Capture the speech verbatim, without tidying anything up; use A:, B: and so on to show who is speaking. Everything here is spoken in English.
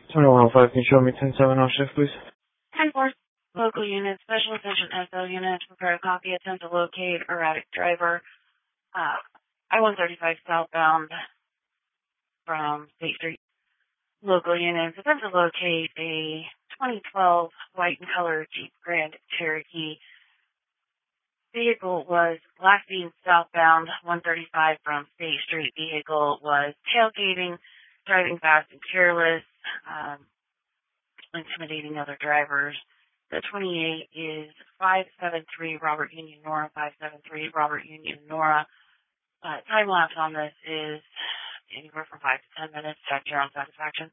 A: Terminal one oh five, can you show me ten seven on shift, please?
B: ten four, local unit, special attention S L unit, prepare a copy, attempt to locate erratic driver, uh, I one thirty-five southbound from State Street. Local units, attempt to locate a twenty twelve white and color Jeep Grand Cherokee. Vehicle was last seen southbound one thirty-five from State Street. Vehicle was tailgating, driving fast and careless, um, intimidating other drivers. The twenty-eight is five seven three Robert Union Nora, five seven three Robert Union Nora. Uh, time lapse on this is anywhere from five to ten minutes. Check your own satisfaction.